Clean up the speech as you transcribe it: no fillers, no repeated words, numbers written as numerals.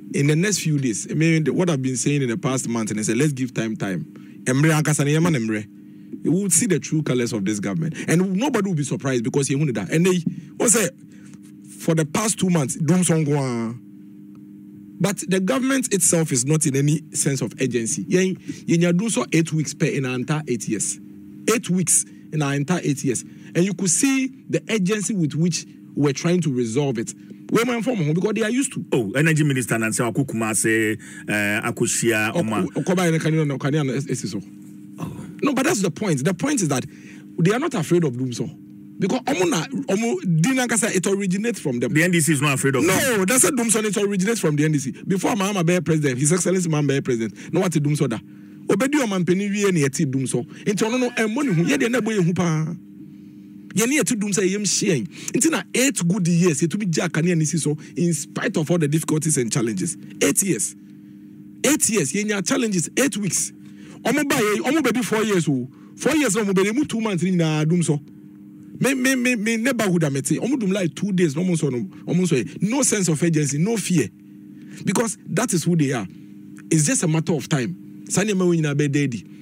in the next few days, I mean, what I've been saying in the past month, and I said, let's give time. Emre Ankasane Yaman Emre. You will see the true colors of this government. And nobody will be surprised because he won't that. And they was for the past 2 months, but the government itself is not in any sense of urgency. You do so 8 weeks per in our entire 8 years. 8 weeks in our entire 8 years. And you could see the urgency with which we're trying to resolve it. Where am I from? Because they are used to. Oh, Energy Minister Nancy Akukuma say Akushia Oma. No, but that's the point. The point is that they are not afraid of doom so. Because it originates from them. The NDC is not afraid of No, that's a doom so. It originates from the NDC. Before Mahama Bear president, His Excellency Mahama Bear president, no what to doom so da. Obedi o mampeni wie na yeti doom so. Nti ono no emmoni hu ye de na boye hu pa. Ye na yeti doom so yem hye. Nti na 8 good years it to be jaka na nisi so in spite of all the difficulties and challenges. 8 years. 8 years ye nya challenges 8 weeks. Omo ba ye omo be 4 years o. 4 years no mo be mu 2 months ni na doom so. Me neighborhood amete. Omo doom like 2 days no sense of urgency, no fear. Because that is who they are. It's just a matter of time. Sanya me wina be daddy.